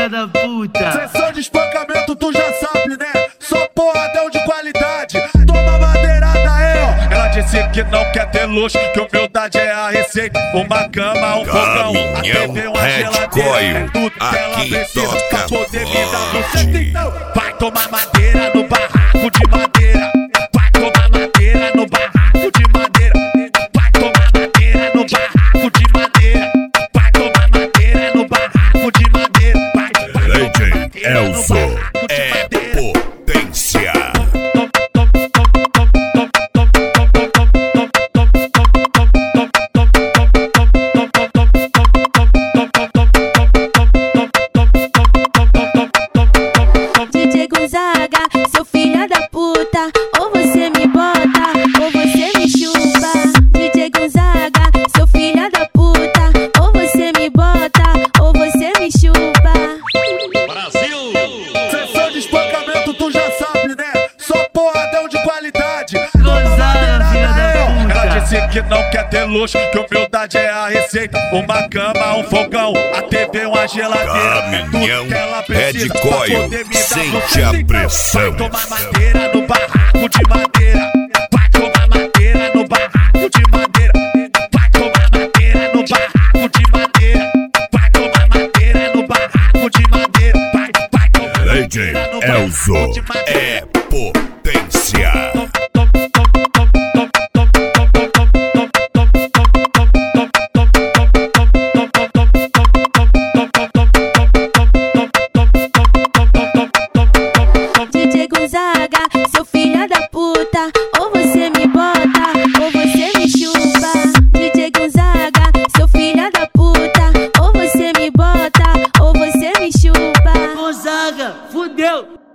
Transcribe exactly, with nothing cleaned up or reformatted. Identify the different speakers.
Speaker 1: da puta.
Speaker 2: Sessão de espancamento, tu já sabe, né? Só porradão de qualidade. Toma madeirada, é, ó. Ela disse que não quer ter luxo, que humildade é a receita. Uma cama, um fogão, a T V, uma geladeira. É tudo que ela precisa pra poder me dar você. Então, vai tomar madeira no barraco de madeira. Vai tomar madeira no barraco de madeira. Vai tomar madeira no barraco de madeira. Vai tomar madeira no barraco de madeira. Vai, vai tomar madeira no barraco de
Speaker 3: é
Speaker 2: madeira.
Speaker 3: potência.
Speaker 4: D J Gonzaga, seu filho da puta, ou você me bota, ou você me chupa. D J Gonzaga, seu filho da puta, ou você me bota, ou você me chupa.
Speaker 2: Brasil! Sessão de espancamento, tu já sabe, né? Só porradão de qualidade.
Speaker 1: Gonzaga, filha da puta.
Speaker 2: Ela disse que não quer ter luxo, que humildade é a receita. Uma cama, um fogão, a T V, uma geladeira.
Speaker 3: Caminhão,
Speaker 2: é tudo que ela precisa
Speaker 3: Red
Speaker 2: pra
Speaker 3: Coil,
Speaker 2: poder me dar
Speaker 3: sente
Speaker 2: você.
Speaker 3: a
Speaker 2: Então,
Speaker 3: pressão.
Speaker 2: vai tomar madeira no barraco de madeira. Vai tomar madeira no barraco de madeira. Vai tomar madeira no barraco de madeira. Vai tomar madeira no barraco de madeira. Vai, vai tomar
Speaker 3: Lady
Speaker 2: madeira no
Speaker 3: Elzo
Speaker 2: barraco de madeira.
Speaker 3: é potência.
Speaker 4: D J Gonzaga, seu filho da puta, ou você me bota, ou você me chupa. D J Gonzaga, seu filho da puta, ou você me bota, ou você me chupa.
Speaker 1: Gonzaga, fudeu.